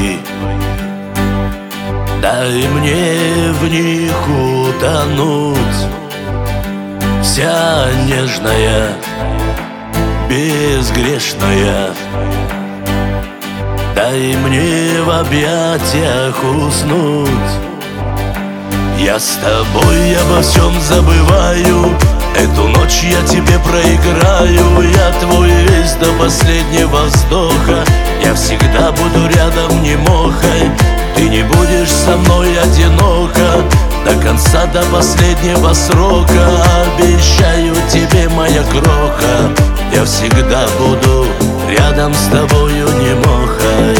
твои, дай мне в них утонуть. Вся нежная, безгрешная, дай мне в объятиях уснуть. Я с тобой обо всем забываю, эту ночь я тебе проиграю. Я твой весь до последнего вздоха, я всегда буду рядом немохой. Ты не будешь со мной одиноко до конца, до последнего срока. Обещаю тебе, моя кроха, я всегда буду рядом с тобою немохой.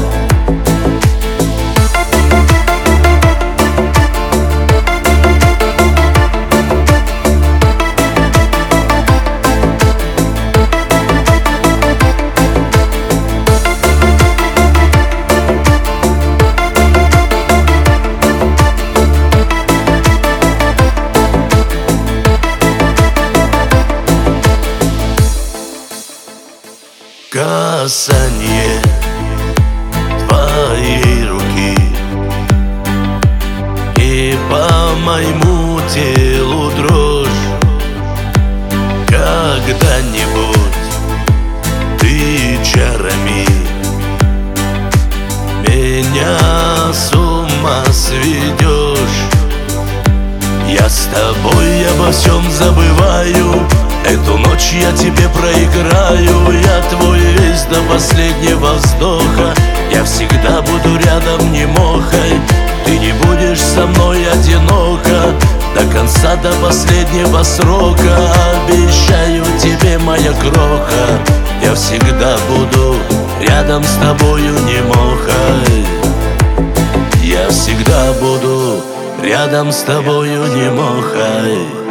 Касание твоей руки, и по моему телу дрожь. Когда-нибудь ты чарами меня с ума сведешь. Я с тобой обо всем забываю, эту ночь я тебе проиграю. Я твой весь до последнего вздоха, я всегда буду рядом немохой. Ты не будешь со мной одиноко до конца, до последнего срока. Обещаю тебе, моя кроха, я всегда буду рядом с тобою немохой. Я всегда буду рядом с тобою немохой.